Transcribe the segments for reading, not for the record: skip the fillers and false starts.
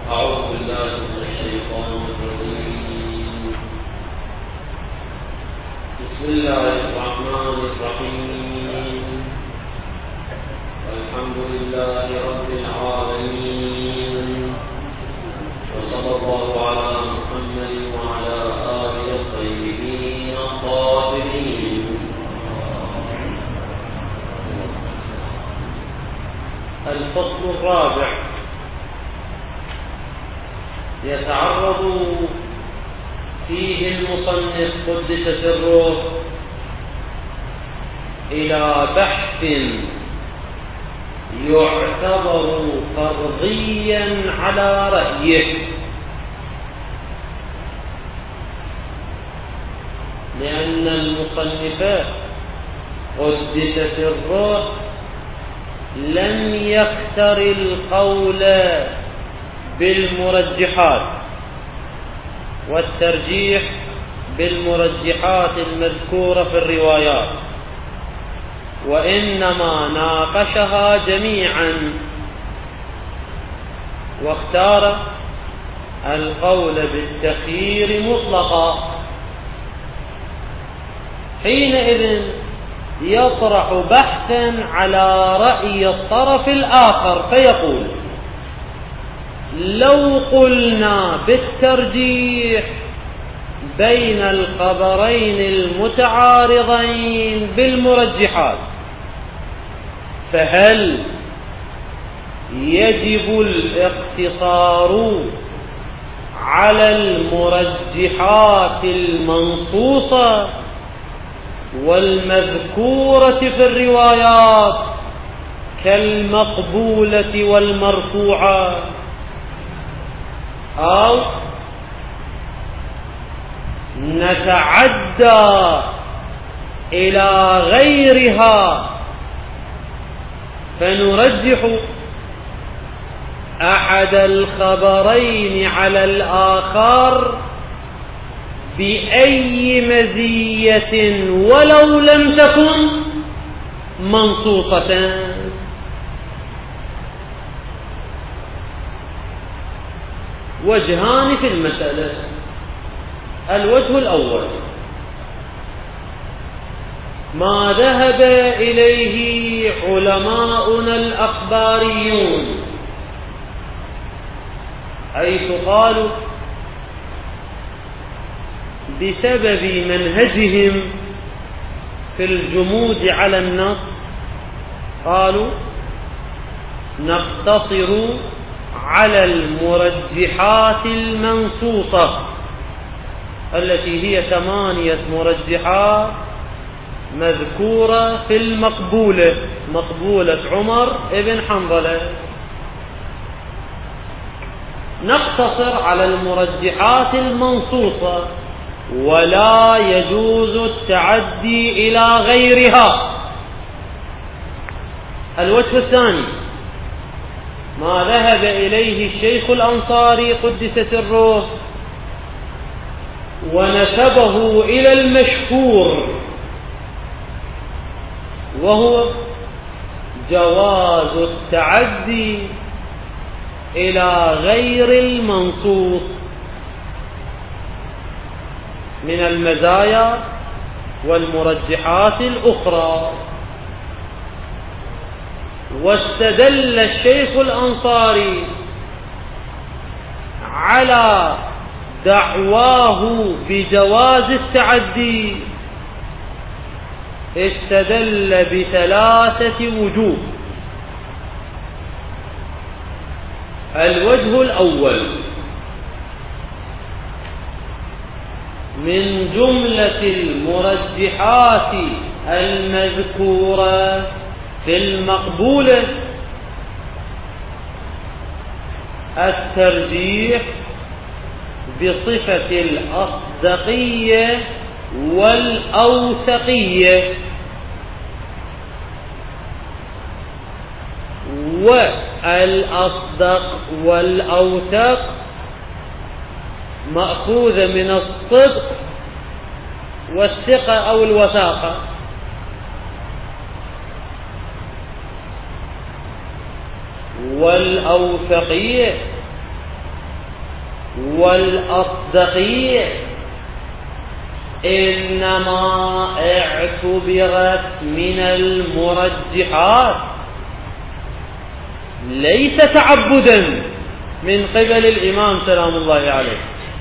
أعوذ بالله من الشيطان الرجيم. بسم الله الرحمن الرحيم. الحمد لله رب العالمين، وصلى الله على محمد وعلى آله الطيبين الطاهرين. الفصل الرابع يتعرض فيه المصنف قدس سره إلى بحث يعتبر فرضيا على رأيه، لأن المصنف قدس سره لم يختر القول بالمرجحات والترجيح بالمرجحات المذكورة في الروايات، وإنما ناقشها جميعا واختار القول بالتخيير مطلقا. حينئذ يطرح بحثا على رأي الطرف الآخر فيقول: لو قلنا بالترجيح بين الخبرين المتعارضين بالمرجحات، فهل يجب الاقتصار على المرجحات المنصوصة والمذكورة في الروايات كالمقبولة والمرفوعة، أو نتعدى إلى غيرها فنرجح أحد الخبرين على الآخر بأي مزية ولو لم تكن منصوصة؟ وجهان في المسألة. الوجه الأول ما ذهب إليه علماؤنا الأخباريون، حيث قالوا بسبب منهجهم في الجمود على النص، قالوا نقتصر على المرجحات المنصوصة التي هي 8 مرجحات مذكورة في المقبولة، مقبولة عمر ابن حنظلة. نقتصر على المرجحات المنصوصة ولا يجوز التعدي إلى غيرها. الوجه الثاني ما ذهب إليه الشيخ الأنصاري قدس سره ونسبه إلى المشهور، وهو جواز التعدي إلى غير المنصوص من المزايا والمرجحات الأخرى. واستدل الشيخ الأنصاري على دعواه بجواز التعدي، استدل ب3 وجوه. الوجه الأول: من جملة المرجحات المذكورة في المقبولة الترجيح بصفة الأصدقية والأوثقية، والأصدق والأوثق مأخوذة من الصدق والثقة أو الوثاقة. والأوثقية والأصدقية إنما اعتبرت من المرجحات ليس تعبدا من قبل الإمام سلام الله عليه،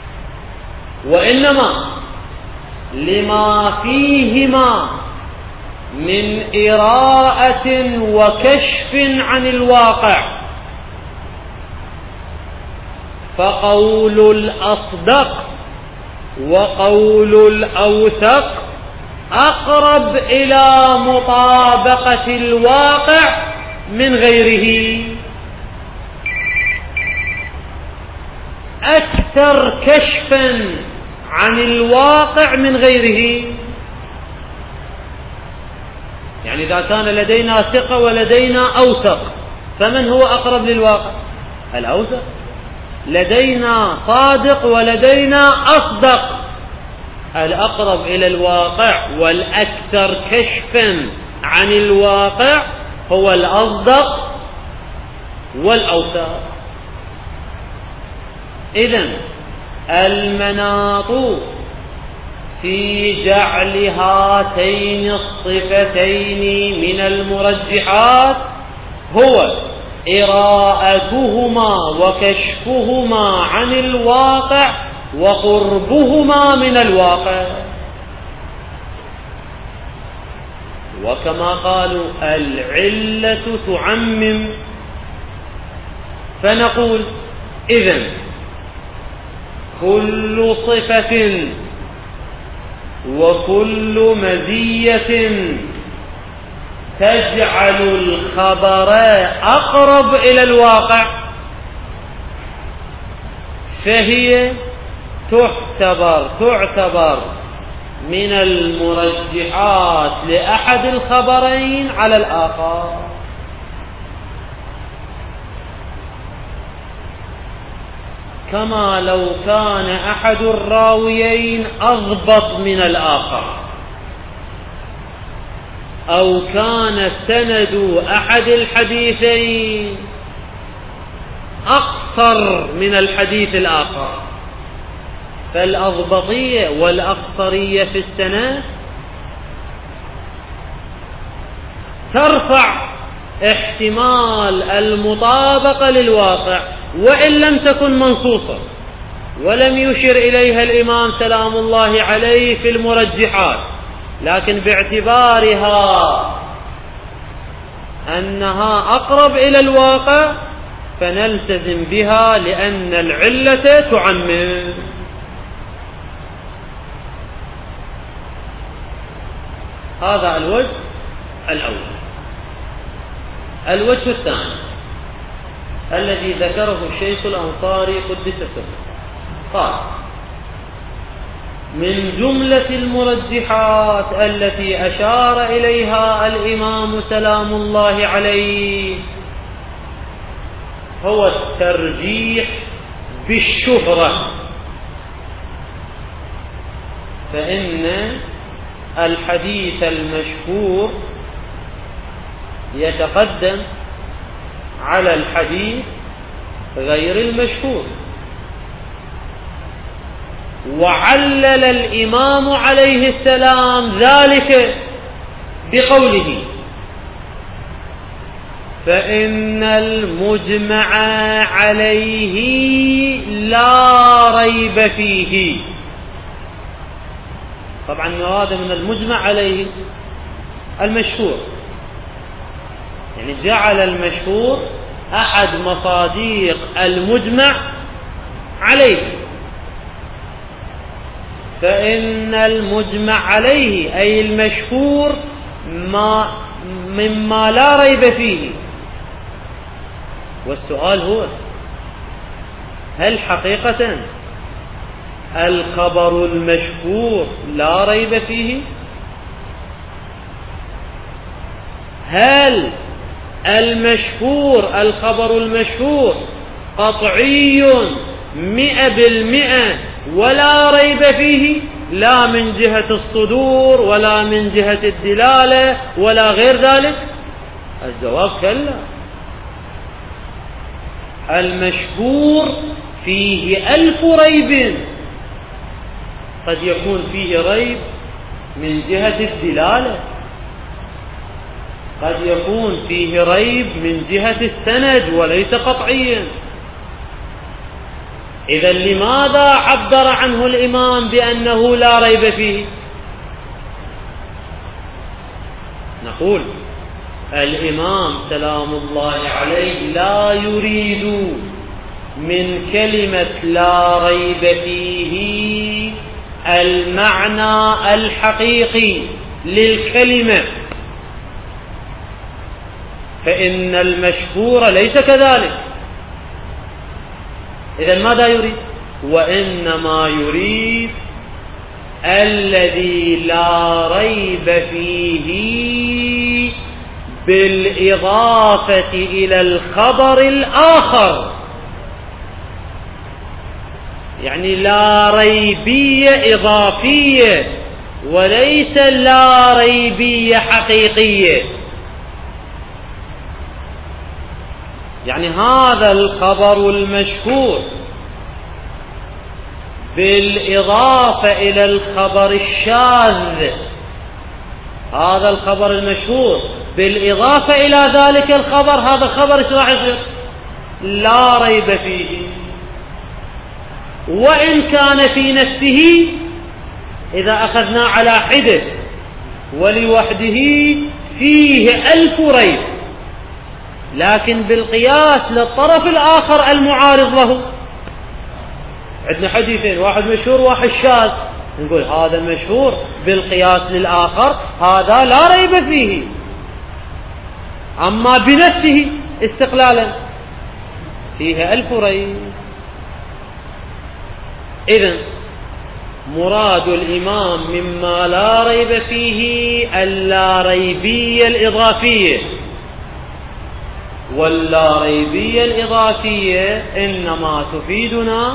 وإنما لما فيهما من إراءة وكشف عن الواقع. فقول الأصدق وقول الأوثق أقرب إلى مطابقة الواقع من غيره، أكثر كشفا عن الواقع من غيره. يعني إذا كان لدينا ثقة ولدينا أوثق، فمن هو أقرب للواقع؟ الأوثق. لدينا صادق ولدينا أصدق، الأقرب إلى الواقع والأكثر كشفا عن الواقع هو الأصدق والأوثق. إذن المناط في جعل هاتين الصفتين من المرجحات هو إراءتهما وكشفهما عن الواقع وقربهما من الواقع. وكما قالوا العلة تعمم، فنقول إذن كل صفة وكل مزية تجعل الخبر أقرب إلى الواقع فهي تعتبر من المرجحات لأحد الخبرين على الآخر. كما لو كان أحد الراويين أضبط من الآخر، أو كان سند أحد الحديثين أقصر من الحديث الآخر، فالأضبطية والأقصرية في السند ترفع احتمال المطابقة للواقع وإن لم تكن منصوصة، ولم يشر إليها الإمام سلام الله عليه في المرجحات، لكن باعتبارها أنها أقرب إلى الواقع فنلتزم بها لأن العلة تعمم. هذا الوجه الأول. الوجه الثاني الذي ذكره الشيخ الأنصاري قدس سره قال: من جملة المرجحات التي أشار إليها الإمام سلام الله عليه هو الترجيح بالشهرة، فإن الحديث المشهور يتقدم على الحديث غير المشهور. وعلل الإمام عليه السلام ذلك بقوله: فإن المجمع عليه لا ريب فيه. طبعا مراد من المجمع عليه المشهور، يعني جعل المشهور أحد مصاديق المجمع عليه. فإن المجمع عليه أي المشهور مما لا ريب فيه. والسؤال هو: هل حقيقة الخبر المشهور لا ريب فيه؟ هل المشهور الخبر المشهور قطعي 100% ولا ريب فيه، لا من جهة الصدور ولا من جهة الدلالة ولا غير ذلك؟ الجواب كلا. المشهور فيه 1000 ريب، قد يكون فيه ريب من جهة الدلالة، قد يكون فيه ريب من جهة السند وليس قطعيا. إذا لماذا عبر عنه الإمام بأنه لا ريب فيه؟ نقول الإمام سلام الله عليه لا يريد من كلمة لا ريب فيه المعنى الحقيقي للكلمة، فإن المشهور ليس كذلك. إذن ماذا يريد؟ وإنما يريد الذي لا ريب فيه بالإضافة إلى الخبر الآخر، يعني لا ريبية إضافية وليس لا ريبية حقيقية. يعني هذا الخبر المشهور بالإضافة إلى الخبر الشاذ، هذا الخبر المشهور بالإضافة إلى ذلك الخبر، هذا الخبر ايش راح يصير؟ لا ريب فيه، وإن كان في نفسه إذا أخذنا على حدة ولوحده فيه 1000 ريب، لكن بالقياس للطرف الآخر المعارض له، عندنا حديثين، واحد مشهور واحد شاذ، نقول هذا المشهور بالقياس للآخر هذا لا ريب فيه، أما بنفسه استقلالا فيه 1000 ريب. إذن مراد الإمام مما لا ريب فيه اللا ريبية الإضافية، واللا ريبية الإضافية إنما تفيدنا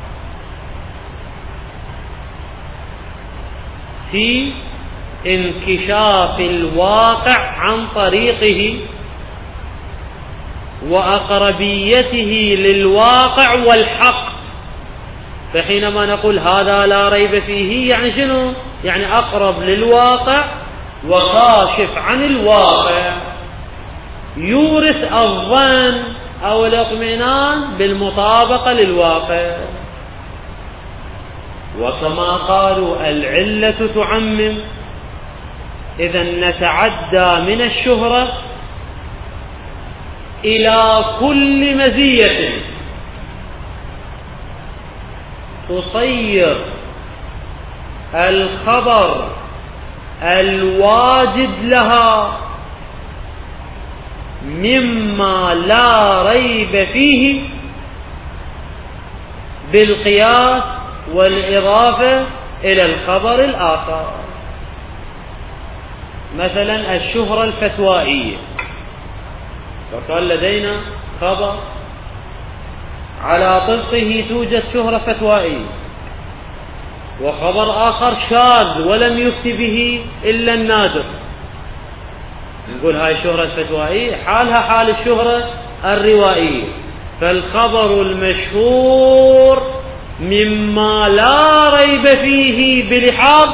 في انكشاف الواقع عن طريقه وأقربيته للواقع والحق. فحينما نقول هذا لا ريب فيه يعني شنو؟ يعني أقرب للواقع وكاشف عن الواقع، يورث الظن أو الاطمئنان بالمطابقة للواقع. وكما قالوا العلة تعمم، إذا نتعدى من الشهرة إلى كل مزية تصير الخبر الواجد لها مما لا ريب فيه بالقياس والإضافة إلى الخبر الآخر. مثلا الشهرة الفتوائية، وقال لدينا خبر على طبقه توجد شهرة فتوائية، وخبر آخر شاذ ولم يفتي به إلا النادر، نقول هاي الشهرة الفتوائية حالها حال الشهرة الروائية. فالخبر المشهور مما لا ريب فيه بلحاظ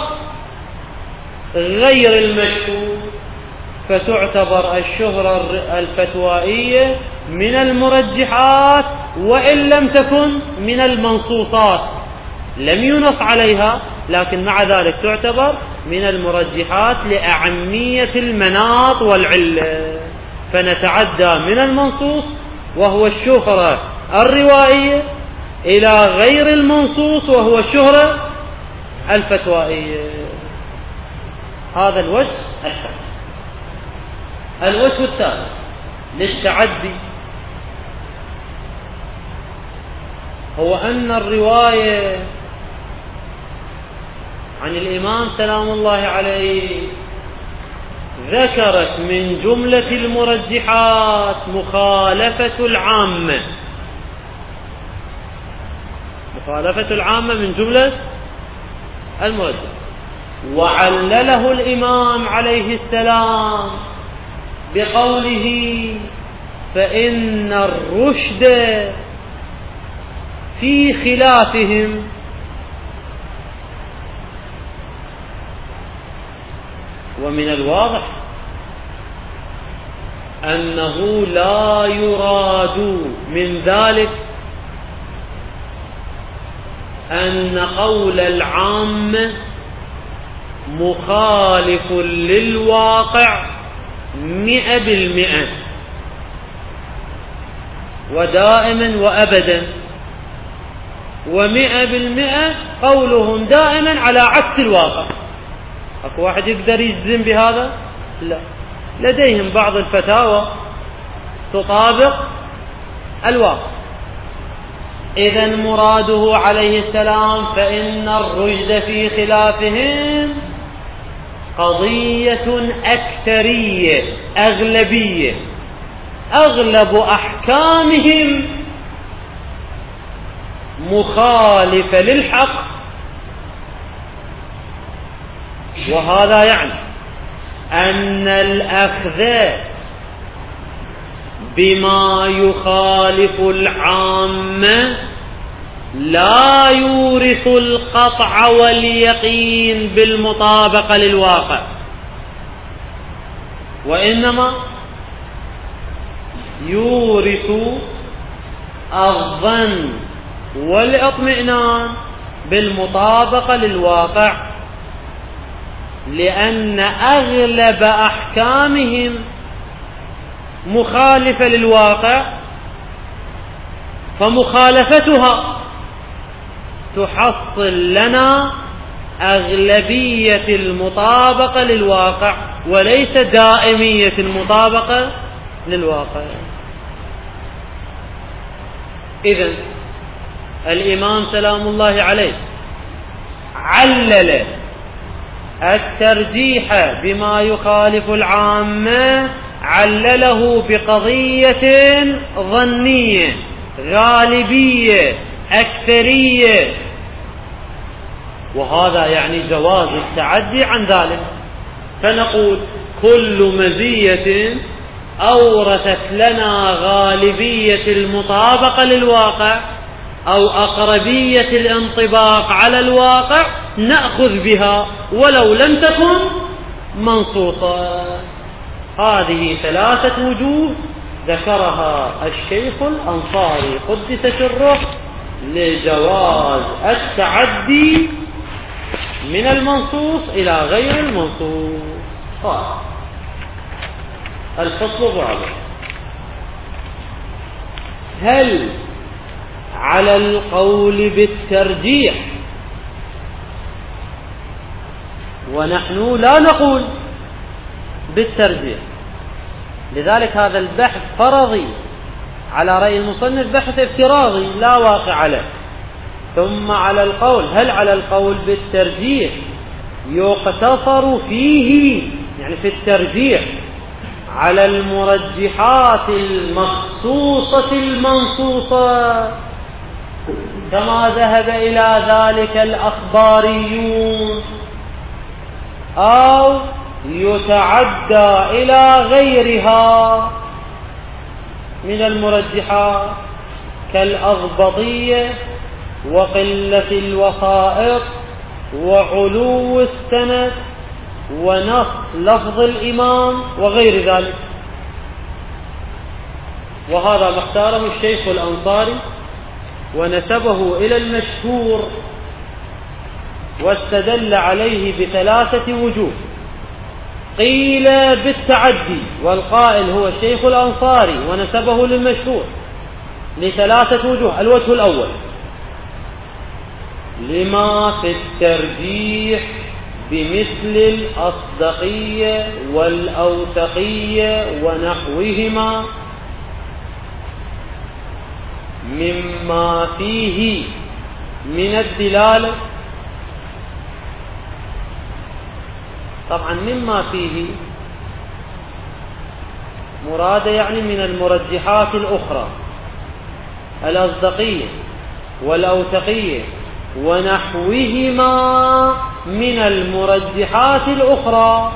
غير المشهور، فتعتبر الشهرة الفتوائية من المرجحات وإن لم تكن من المنصوصات، لم ينص عليها لكن مع ذلك تعتبر من المرجحات لأهمية المناط والعلة. فنتعدى من المنصوص وهو الشهرة الروائية إلى غير المنصوص وهو الشهرة الفتوائية. هذا الوجه الثاني. الوجه الثالث للتعدي هو أن الرواية عن الإمام سلام الله عليه ذكرت من جملة المرجحات مخالفة العامة، مخالفة العامة من جملة المرجح، وعلله الإمام عليه السلام بقوله فإن الرشد في خلافهم. ومن الواضح أنه لا يراد من ذلك أن قول العامة مخالف للواقع 100% ودائما وأبدا، 100% قولهم دائما على عكس الواقع. أكو واحد يقدر يجزم بهذا؟ لا، لديهم بعض الفتاوى تطابق الواقع. إذن مراده عليه السلام فإن الرشد في خلافهم قضية أكثرية أغلبية، أغلب أحكامهم مخالفة للحق. وهذا يعني أن الأخذ بما يخالف العامة لا يورث القطع واليقين بالمطابقة للواقع، وإنما يورث الظن والاطمئنان بالمطابقة للواقع، لأن أغلب أحكامهم مخالفة للواقع، فمخالفتها تحصل لنا أغلبية المطابقة للواقع وليس دائمية المطابقة للواقع. إذن الإمام سلام الله عليه علل الترجيح بما يخالف العامة، علله بقضية ظنية غالبية أكثرية، وهذا يعني جواز التعدي عن ذلك. فنقول كل مزية أورثت لنا غالبية المطابقة للواقع أو أقربية الانطباق على الواقع نأخذ بها ولو لم تكن منصوصة. هذه 3 وجوه ذكرها الشيخ الأنصاري قدس سره لجواز التعدي من المنصوص إلى غير المنصوص. الفصل الرابع: هل على القول بالترجيح؟ ونحن لا نقول بالترجيح، لذلك هذا البحث فرضي على رأي المصنف، بحث افتراضي لا واقع له. ثم على القول، هل على القول بالترجيح يقتصر فيه، يعني في الترجيح، على المرجحات المخصوصة المنصوصة كما ذهب إلى ذلك الأخباريون، أو يتعدى إلى غيرها من المرجحات كالأضبطية وقلة الوسائط وعلو السند ونص لفظ الإمام وغير ذلك؟ وهذا ما اختاره الشيخ الأنصاري ونسبه إلى المشهور واستدل عليه ب3 وجوه. قيل بالتعدي، والقائل هو الشيخ الأنصاري ونسبه للمشهور ل3 وجوه. الوجه الأول: لما في الترجيح بمثل الأصدقية والأوثقية ونحوهما مما فيه من الدلالة. طبعا مما فيه مراد يعني من المرجحات الأخرى، الأصدقية والأوثقية ونحوهما من المرجحات الأخرى.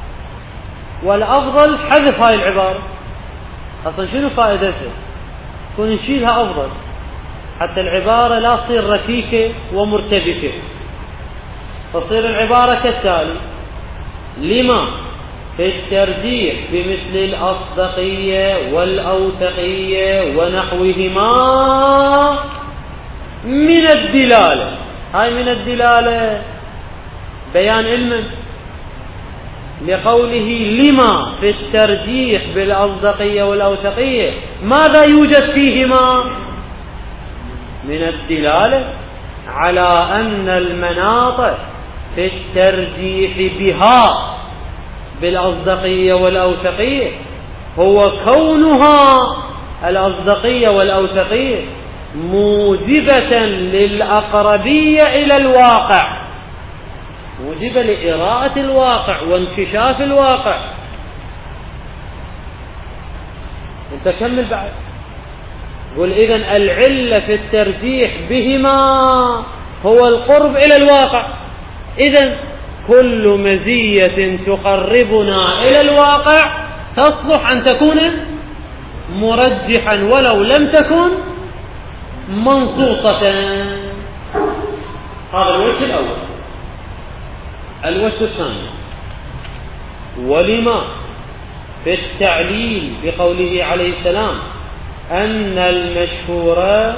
والأفضل حذف هاي العبارة، أصلا شنو فائدتها؟ كون نشيلها أفضل حتى العبارة لا تصير ركيكة ومرتبكة، تصير العبارة كالتالي: لما في الترجيح بمثل الأصدقية والأوثقية ونحوهما من الدلالة. هاي من الدلالة بيان علم لقوله لما في الترجيح بالأصدقية والأوثقية، ماذا يوجد فيهما؟ من الدلالة على أن المناط في الترجيح بها بالأصدقية والأوثقية هو كونها الأصدقية والأوثقية موجبة للأقربية إلى الواقع، موجبة لإراءة الواقع وانكشاف الواقع. انت كمل بعد، قل إذن العلة في الترجيح بهما هو القرب إلى الواقع. إذن كل مزية تقربنا إلى الواقع تصلح أن تكون مرجحا ولو لم تكن منصوصة. هذا الوجه الأول. الوجه الثاني: ولما في التعليل بقوله عليه السلام أن المشهور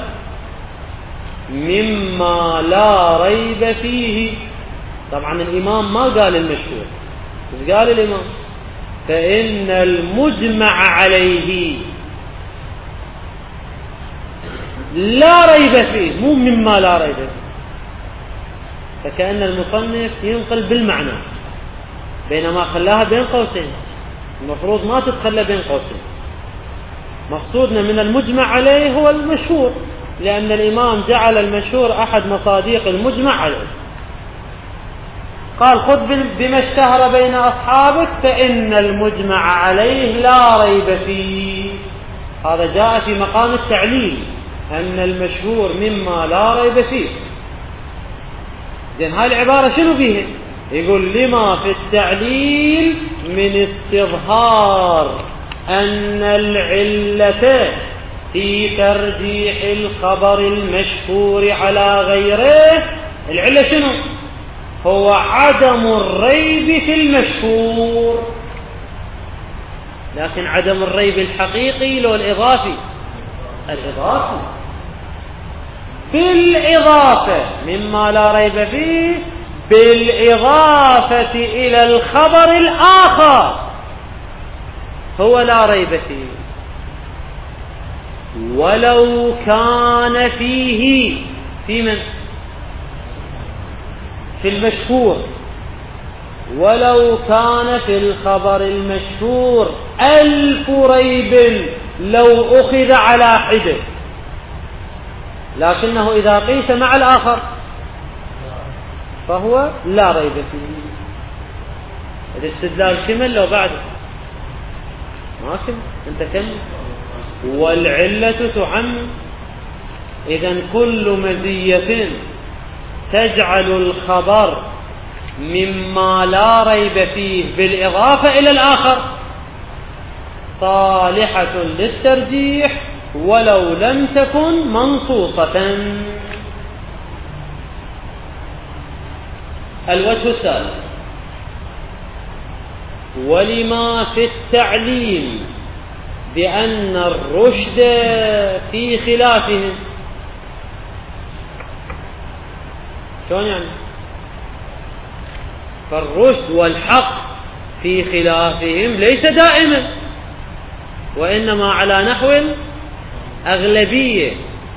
مما لا ريب فيه. طبعا الإمام ما قال المشهور، بس قال الإمام فإن المجمع عليه لا ريب فيه، مو مما لا ريب فيه. فكأن المصنف ينقل بالمعنى، بينما خلاها بين قوسين، المفروض ما تتخلى بين قوسين. مقصودنا من المجمع عليه هو المشهور، لأن الإمام جعل المشهور أحد مصاديق المجمع عليه. قال خذ بما اشتهر بين أصحابك فإن المجمع عليه لا ريب فيه. هذا جاء في مقام التعليل، أن المشهور مما لا ريب فيه. إذن هاي العبارة شنو فيها؟ يقول لما في التعليل من استظهار أن العلة في ترجيح الخبر المشهور على غيره. العلة شنو؟ هو عدم الريب في المشهور، لكن عدم الريب الحقيقي لو الإضافي، الإضافي بالإضافة مما لا ريب فيه، بالإضافة إلى الخبر الآخر هو لا ريب فيه، ولو كان فيه في من؟ في المشهور. ولو كان في الخبر المشهور 1000 ريب لو أخذ على حدة، لكنه إذا قيس مع الآخر فهو لا ريب فيه. الاستدلال كمل لو بعده ما كمل، انت كمل. والعلة تعم. إذن كل مزية تجعل الخبر مما لا ريب فيه بالإضافة إلى الآخر صالحة للترجيح ولو لم تكن منصوصة. الوجه الثالث: ولما في التعليم بأن الرشد في خلافهم. شلون يعني؟ فالرشد والحق في خلافهم ليس دائما، وإنما على نحو أغلبية،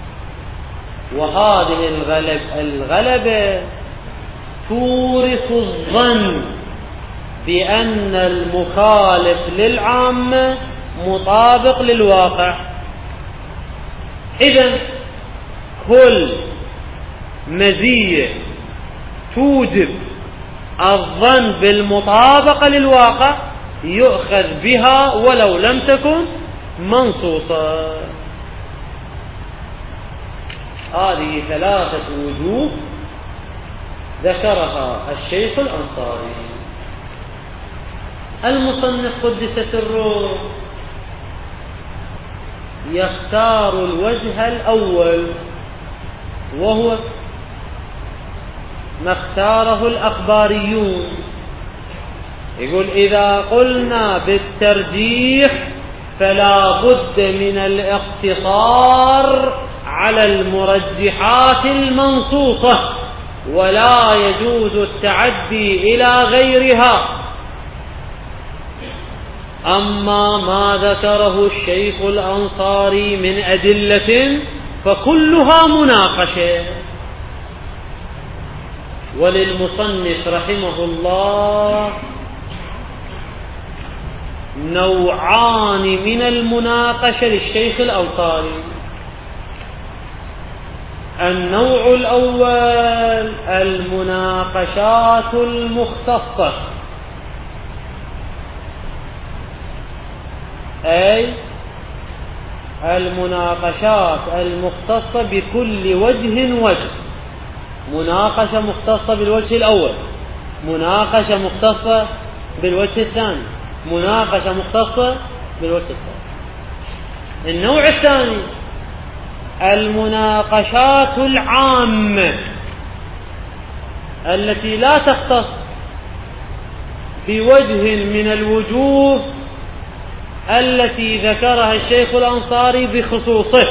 وهذه الغلبة تورث الظن بأن المخالف للعامة مطابق للواقع. إذن كل مزية توجب الظن بالمطابقة للواقع يؤخذ بها ولو لم تكن منصوصة. هذه 3 وجوه ذكرها الشيخ الأنصاري. المصنف قدس سره يختار الوجه الأول، وهو ما اختاره الأخباريون. يقول إذا قلنا بالترجيح فلا بد من الاقتصار على المرجحات المنصوصة، ولا يجوز التعدي إلى غيرها. أما ما ذكره الشيخ الأنصاري من أدلة فكلها مناقشة. وللمصنف رحمه الله نوعان من المناقشة للشيخ الأنصاري. النوع الأول المناقشات المختصة، أي المناقشات المختصة بكل وجه وجه. مناقشة مختصة بالوجه الأول، مناقشة مختصة بالوجه الثاني، مناقشة مختصة بالوجه الثاني. النوع الثاني المناقشات العامة التي لا تختص بوجه من الوجوه التي ذكرها الشيخ الأنصاري بخصوصه،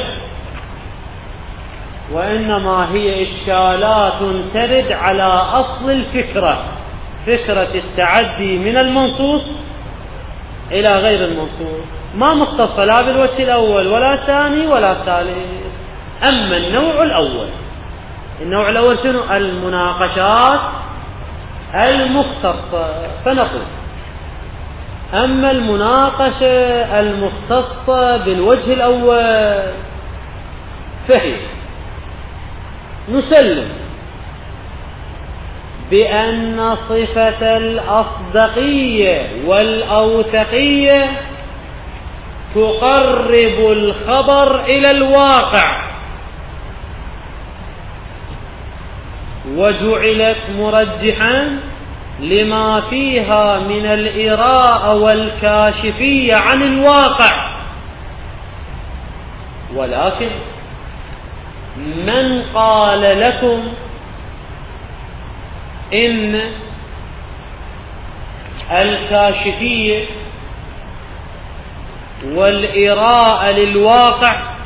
وإنما هي إشكالات ترد على أصل الفكرة، فكرة التعدي من المنصوص إلى غير المنصوص، ما مختصة لا بالوجه الأول ولا الثاني ولا الثالث. أما النوع الأول شنو؟ المناقشات المختصة. فنقول أما المناقشة المختصة بالوجه الأول فهي نسلم بأن صفة الأصدقية والأوثقية تقرب الخبر إلى الواقع، وجعلت مرجحا لما فيها من الإراءة والكاشفية عن الواقع. ولكن من قال لكم إن الكاشفية والإراءة للواقع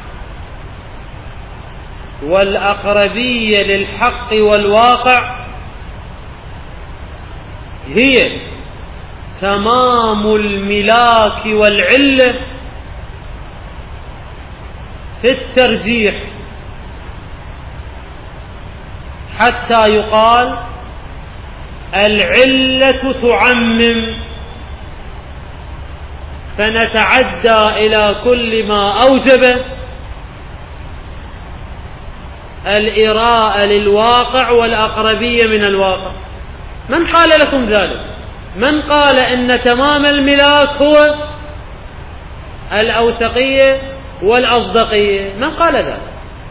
والأقربية للحق والواقع هي تمام الملاك والعلة في الترجيح، حتى يقال العلة تعمم، فنتعدى إلى كل ما أوجب الإراءة للواقع والأقربية من الواقع. من قال لكم ذلك؟ من قال إن تمام الملاك هو الأوثقية والأصدقية؟ من قال ذلك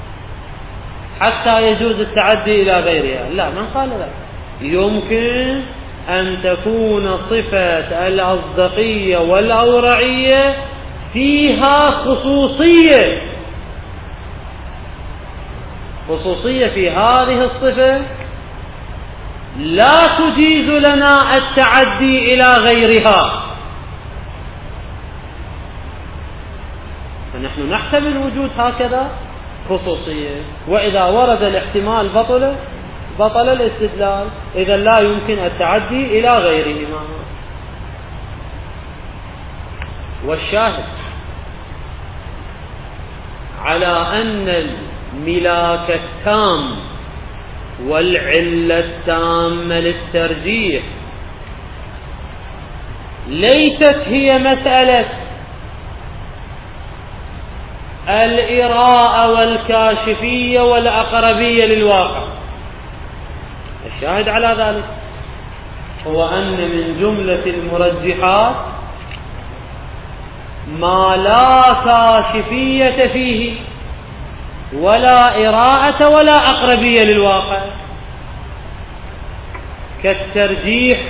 حتى يجوز التعدي إلى غيرها؟ لا، من قال ذلك. يمكن أن تكون صفة الأصدقية والأورعية فيها خصوصية في هذه الصفة لا تجيز لنا التعدي إلى غيرها، فنحن نحتمل وجود هكذا خصوصية، وإذا ورد الاحتمال بطل الاستدلال، إذا لا يمكن التعدي إلى غيرهما. والشاهد على أن الملاك التام والعلة التامة للترجيح ليست هي مسألة الإراءة والكاشفية والأقربية للواقع. الشاهد على ذلك هو أن من جملة المرجحات ما لا كاشفية فيه ولا إراءة ولا أقربية للواقع، كالترجيح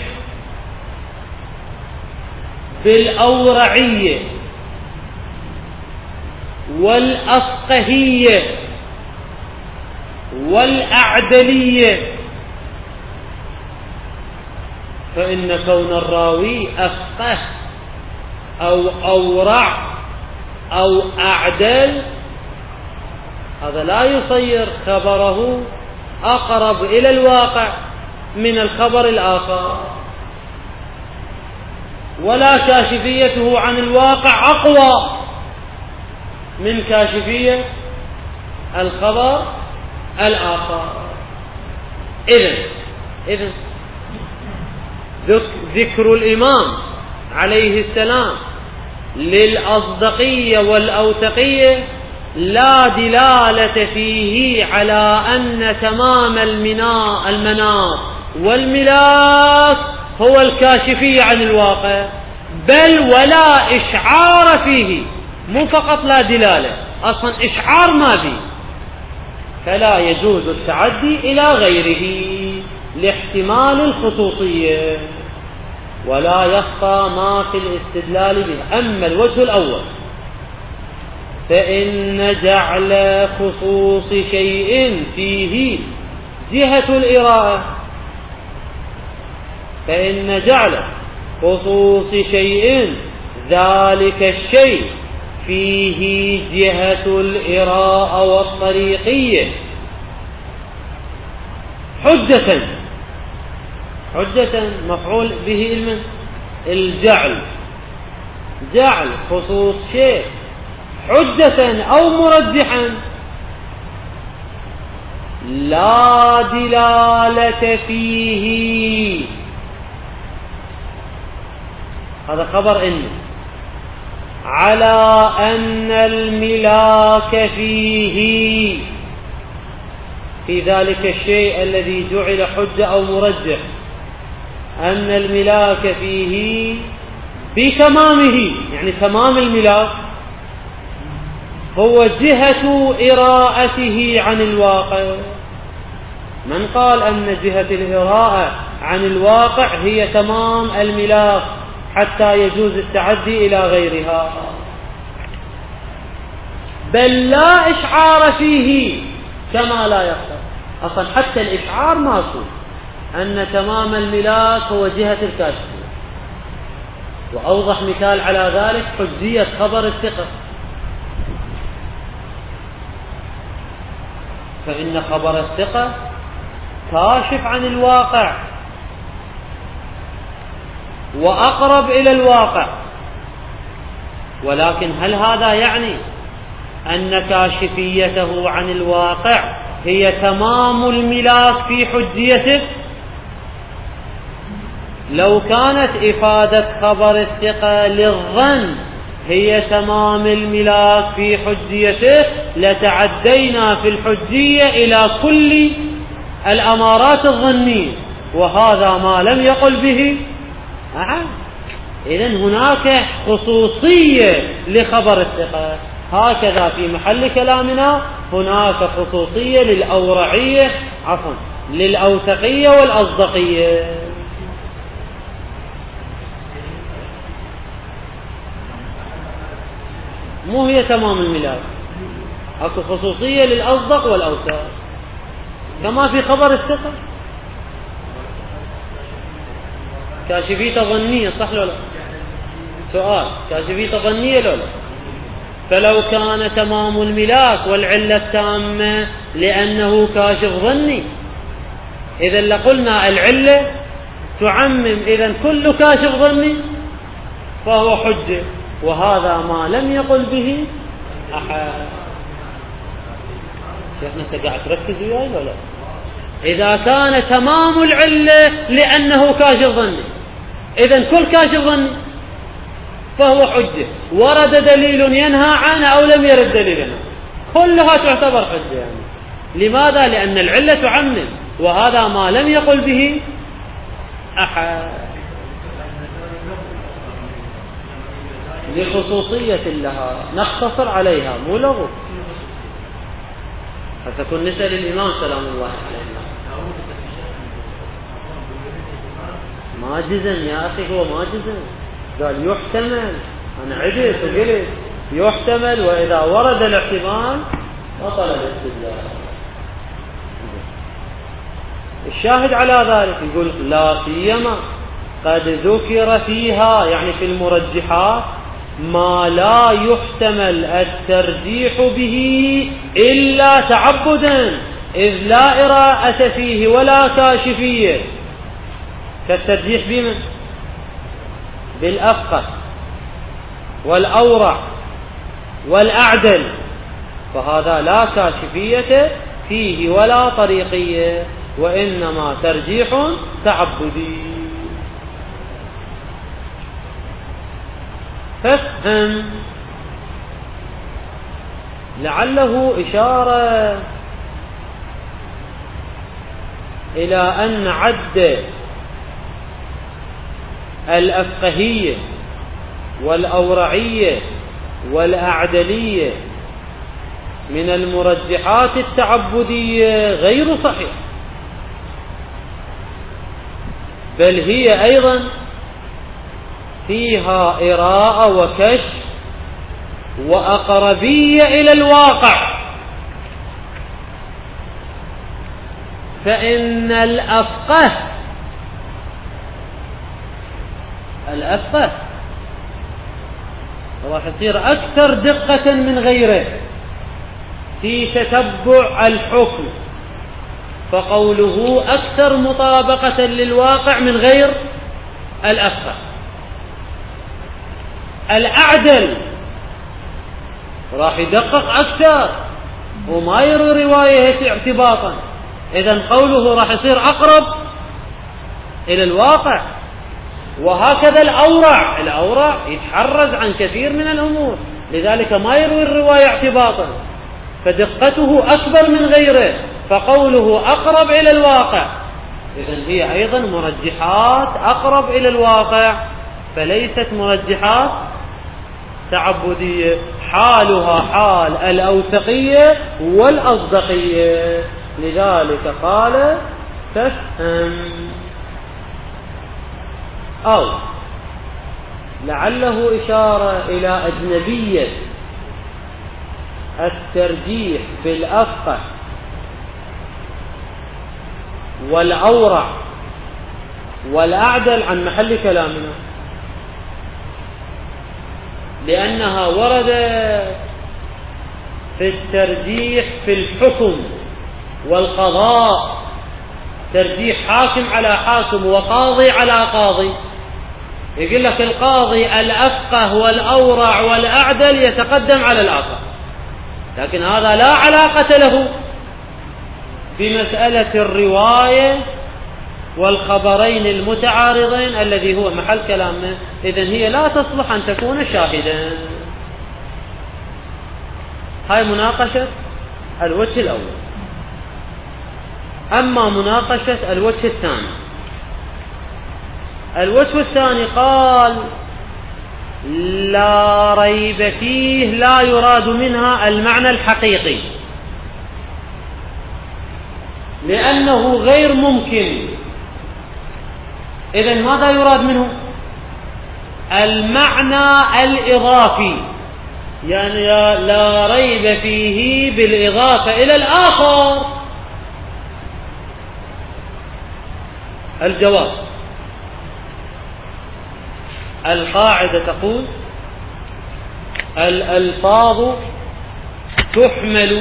بالأورعية والأفقهية والأعدلية، فإن كون الراوي أفقه أو أورع أو أعدل هذا لا يصير خبره أقرب إلى الواقع من الخبر الآخر، ولا كاشفيته عن الواقع أقوى من كاشفية الخبر الآخر. إذن ذكر الإمام عليه السلام للأصدقية والأوثقية لا دلالة فيه على أن تمام المناط والملاك هو الكاشفية عن الواقع، بل ولا إشعار فيه، مو فقط لا دلالة، أصلا إشعار ما فيه، فلا يجوز التعدي إلى غيره لاحتمال الخصوصية، ولا يخفى ما في الاستدلال به. أما الوجه الأول فإن جعل خصوص شيء فيه جهة الإراءة، فإن جعل خصوص شيء ذلك الشيء فيه جهة الإراءة والطريقية حجة مفعول به الجعل، جعل خصوص شيء حجة أو مرجحا لا دلالة فيه، هذا خبر إن على أن الملاك فيه في ذلك الشيء الذي جعل حجة أو مرجح، أن الملاك فيه بتمامه، يعني تمام الملاك هو جهة إراءته عن الواقع. من قال أن جهة الإراءة عن الواقع هي تمام الملاك حتى يجوز التعدي إلى غيرها؟ بل لا إشعار فيه كما لا يخطر، أصلا حتى الإشعار ماكو أن تمام الملاك هو جهة الكاشفية. وأوضح مثال على ذلك حجية خبر الثقة، فإن خبر الثقة كاشف عن الواقع وأقرب إلى الواقع، ولكن هل هذا يعني أن كاشفيته عن الواقع هي تمام الملاك في حجيته؟ لو كانت إفادة خبر الثقة للظن هي تمام الملاك في حجيته لتعدينا في الحجية إلى كل الأمارات الظنية، وهذا ما لم يقل به أحد. إذن هناك خصوصية لخبر الثقة، هكذا في محل كلامنا هناك خصوصية للأوثقية والأصدقية. مو هي تمام الملاك، اكو خصوصية للأصدق والأوثق كما في خبر الثقة. كاشفية ظنية صح لو لا؟ سؤال، كاشفية ظنية لو لا؟ فلو كان تمام الملاك والعلة التامة لأنه كاشف ظني، إذا لقلنا العلة تعمم إذا كل كاشف ظني فهو حجة، وهذا ما لم يقل به أحد. شيخنا انت قاعد تركز وياي ولا؟ إذا كان تمام العلة لأنه كاشف ظني، إذا كل كاشف ظني فهو حجة، ورد دليل ينهى عنه أو لم يرد دليل ينهى، كلها تعتبر حجة. يعني لماذا؟ لأن العلة تعمم، وهذا ما لم يقل به أحد لخصوصية لها نقتصر عليها مو لغو. فتكون نسأل الإمام سلام الله عليه ما جزم يا أخي، هو ما جزم، قال يحتمل، أنا عدت وقلت يحتمل، وإذا ورد الاحتمال بطل الاستدلال. الشاهد على ذلك يقول لا سيما قد ذكر فيها، يعني في المرجحات، ما لا يحتمل الترجيح به إلا تعبدا، إذ لا إراءة فيه ولا كاشفية، كالترجيح بمن؟ بالأفقه والأورع والأعدل، فهذا لا كاشفية فيه ولا طريقية، وإنما ترجيح تعبدي. فافهم لعله إشارة إلى أن عد الأفقهية والأورعية والأعدلية من المرجحات التعبدية غير صحيح، بل هي أيضا فيها إراءة وكشف وأقربية إلى الواقع. فإن الأفقه راح يصير أكثر دقة من غيره في تتبع الحكم، فقوله أكثر مطابقة للواقع من غير الأفقه. الأعدل راح يدقق أكثر وما يروي رواية اعتباطا، إذن قوله راح يصير أقرب إلى الواقع. وهكذا الأورع يتحرز عن كثير من الأمور، لذلك ما يروي الرواية اعتباطا، فدقته أكبر من غيره، فقوله أقرب إلى الواقع. إذن هي أيضا مرجحات أقرب إلى الواقع، فليست مرجحات تعبدية، حالها حال الأوثقية والأصدقية. لذلك قال تفهم، أو لعله إشارة إلى أجنبية الترجيح بالأفقه والأورع والأعدل عن محل كلامنا، لأنها ورد في الترجيح في الحكم والقضاء، ترجيح حاكم على حاكم وقاضي على قاضي. يقول لك القاضي الأفقه والأورع والأعدل يتقدم على الآخر، لكن هذا لا علاقة له بمسألة الرواية والخبرين المتعارضين الذي هو محل كلامنا. إذن هي لا تصلح أن تكون شاهدا. هاي مناقشة الوجه الأول. أما مناقشة الوجه الثاني، الوجه الثاني قال لا ريب فيه لا يراد منها المعنى الحقيقي، لأنه غير ممكن. إذن ماذا يراد منه؟ المعنى الإضافي، يعني لا ريب فيه بالإضافة إلى الآخر. الجواب: القاعدة تقول الألفاظ تحمل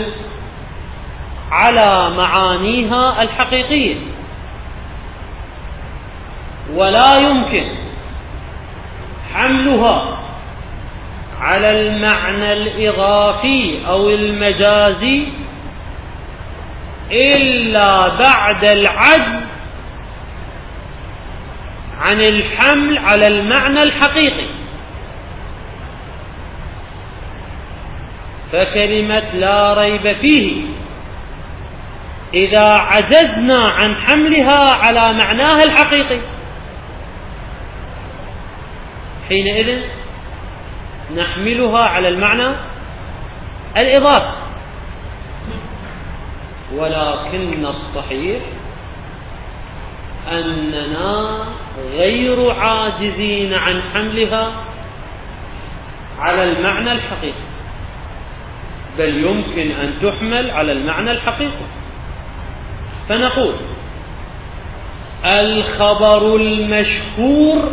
على معانيها الحقيقية، ولا يمكن حملها على المعنى الإضافي أو المجازي إلا بعد العجز عن الحمل على المعنى الحقيقي. فكلمة لا ريب فيه إذا عجزنا عن حملها على معناها الحقيقي حينئذ نحملها على المعنى الإضافي. ولكن الصحيح أننا غير عاجزين عن حملها على المعنى الحقيقي، بل يمكن أن تحمل على المعنى الحقيقي. فنقول الخبر المشهور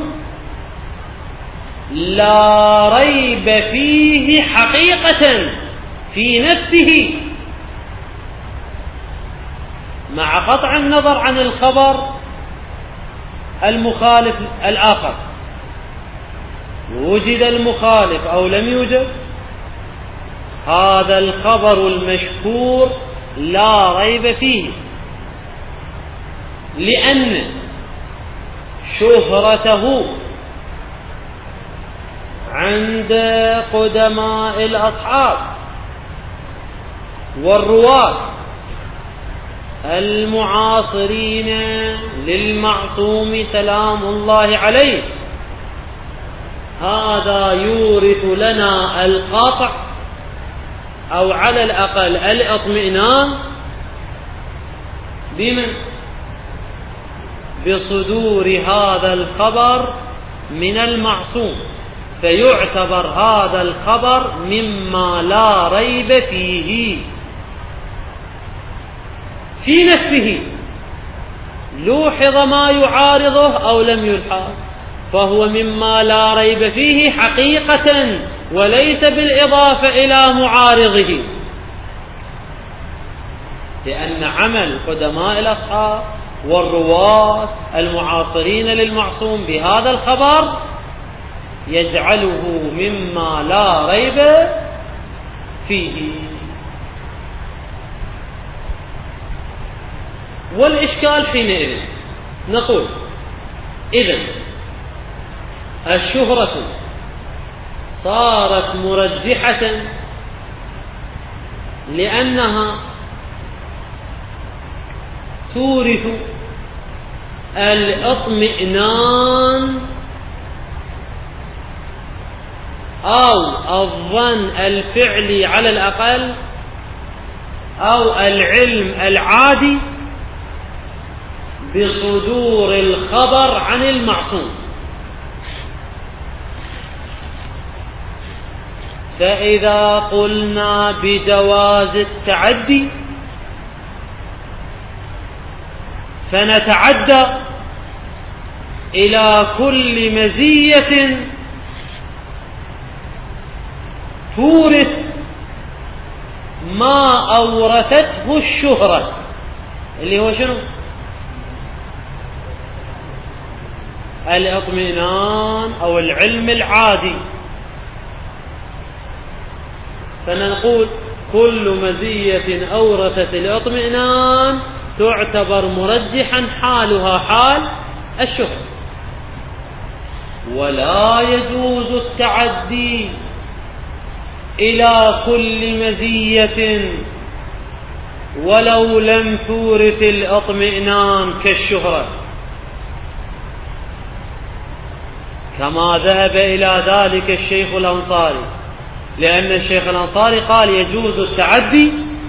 لا ريب فيه حقيقة في نفسه، مع قطع النظر عن الخبر المخالف الآخر، وجد المخالف أو لم يوجد، هذا الخبر المشهور لا ريب فيه، لأن شهرته عند قدماء الأصحاب والرواة المعاصرين للمعصوم سلام الله عليه، هذا يورث لنا القطع أو على الأقل الاطمئنان بمن؟ بصدور هذا الخبر من المعصوم، فيعتبر هذا الخبر مما لا ريب فيه في نفسه، لوحظ ما يعارضه أو لم يلحظ، فهو مما لا ريب فيه حقيقة وليس بالإضافة إلى معارضه، لأن عمل قدماء الأصحاب والرواة المعاصرين للمعصوم بهذا الخبر يجعله مما لا ريب فيه. والإشكال حينئذ نقول إذن الشهرة صارت مرجحة لأنها تورث الاطمئنان أو الظن الفعلي على الأقل أو العلم العادي بصدور الخبر عن المعصوم. فإذا قلنا بجواز التعدي فنتعدى إلى كل مزية تورث ما أورثته الشهرة، اللي هو شنو؟ الاطمئنان أو العلم العادي. فنقول كل مزية أورثت الاطمئنان تعتبر مرجحا حالها حال الشهرة، ولا يجوز التعدي إلى كل مزية ولو لم تورث الاطمئنان كالشهرة، كما ذهب إلى ذلك الشيخ الأنصاري، لأن الشيخ الأنصاري قال يجوز التعدي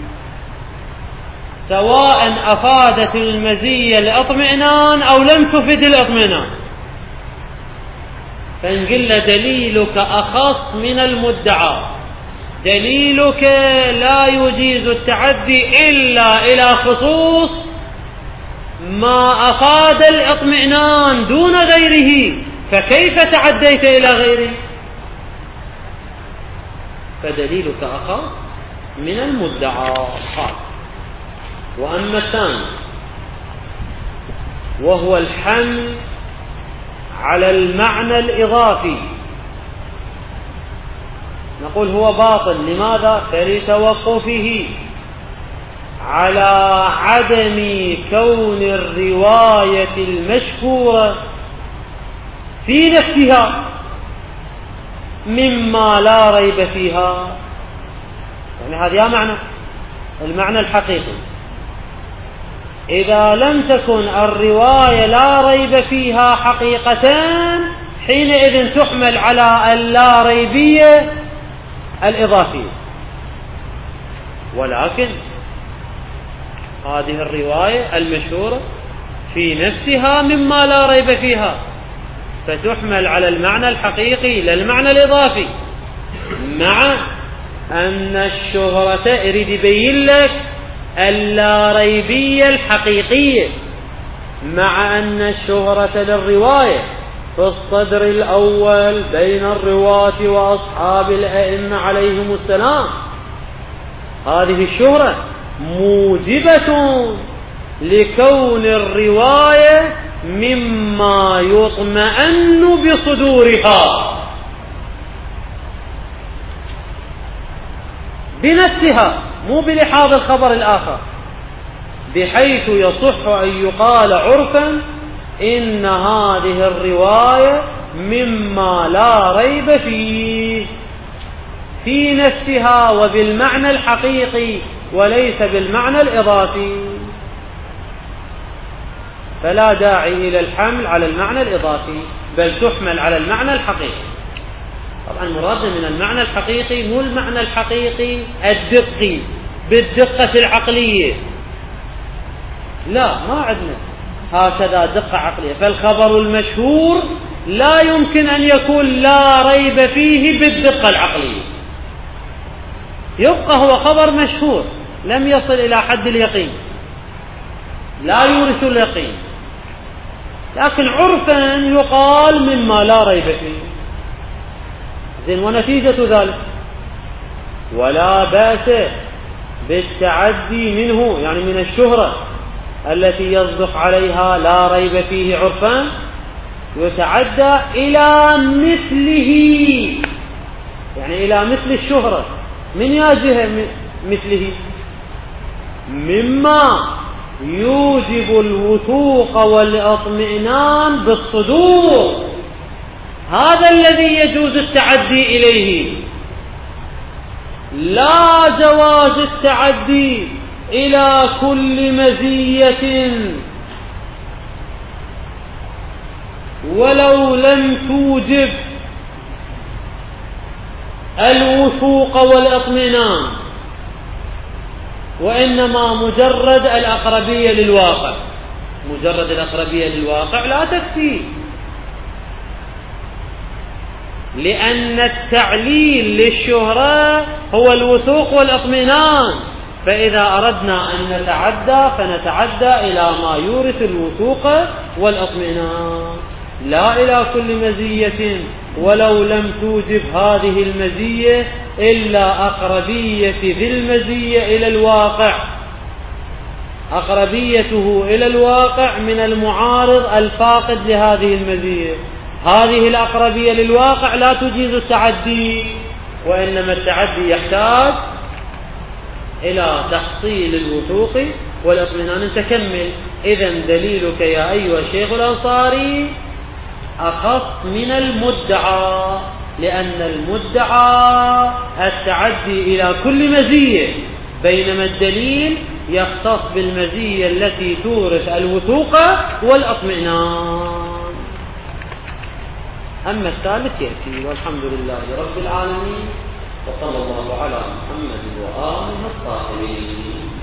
سواء أفادت المزية الاطمئنان أو لم تفد الاطمئنان. فنقل دليلك أخص من المدعى، دليلك لا يجيز التعدي إلا إلى خصوص ما أفاد الاطمئنان دون غيره، فكيف تعديت إلى غيره؟ فدليلك أخص من المدعى. وأما الثاني وهو الحمل على المعنى الإضافي، نقول هو باطل. لماذا؟ فلتوقفه على عدم كون الرواية المشهورة في نفسها مما لا ريب فيها، يعني هذا معنى المعنى الحقيقي. إذا لم تكن الرواية لا ريب فيها حقيقة حينئذ تحمل على اللا ريبية الإضافية، ولكن هذه الرواية المشهورة في نفسها مما لا ريب فيها، فتحمل على المعنى الحقيقي لا المعنى الإضافي. مع أن الشهرة يريد يبين لك اللا ريبية الحقيقية، مع أن الشهرة للرواية في الصدر الأول بين الرواة وأصحاب الأئمة عليهم السلام، هذه الشهرة موجبة لكون الرواية مما يطمئن بصدورها بنفسها، مو بلحاظ الخبر الآخر، بحيث يصح أن يقال عرفا إن هذه الرواية مما لا ريب فيه في نفسها وبالمعنى الحقيقي وليس بالمعنى الإضافي، فلا داعي إلى الحمل على المعنى الإضافي، بل تحمل على المعنى الحقيقي. طبعا مراد من المعنى الحقيقي مو المعنى الحقيقي الدقي بالدقة العقلية، لا، ما عندنا هكذا دقة عقلية. فالخبر المشهور لا يمكن أن يكون لا ريب فيه بالدقة العقلية، يبقى هو خبر مشهور لم يصل إلى حد اليقين، لا يورث اليقين، لكن عرفا يقال مما لا ريب فيه. زين، ونتيجة ذلك ولا بأس بالتعدي منه، يعني من الشهرة التي يصدق عليها لا ريب فيه عرفا، يتعدى إلى مثله، يعني إلى مثل الشهرة. من يجه مثله؟ مما يوجب الوثوق والاطمئنان بالصدور، هذا الذي يجوز التعدي إليه، لا جواز التعدي إلى كل مزية ولو لم توجب الوثوق والاطمئنان، وإنما مجرد الأقربية للواقع، مجرد الأقربية للواقع لا تكفي، لأن التعليل للشهرة هو الوثوق والاطمئنان، فإذا أردنا أن نتعدى فنتعدى إلى ما يورث الوثوق والاطمئنان، لا إلى كل مزية ولو لم توجب هذه المزية إلا أقربية ذي المزية إلى الواقع، أقربيته إلى الواقع من المعارض الفاقد لهذه المزية. هذه الأقربية للواقع لا تجيز التعدي، وإنما التعدي يحتاج إلى تحصيل الوثوق والاطمئنان. تكمل. إذن دليلك يا أيها الشيخ الأنصاري أخص من المدعى، لأن المدعى التعدي إلى كل مزية، بينما الدليل يختص بالمزية التي تورث الوثوق والاطمئنان. أما الثالث يأتي. والحمد لله رب العالمين، وصلى الله على محمد وآله الطاهرين.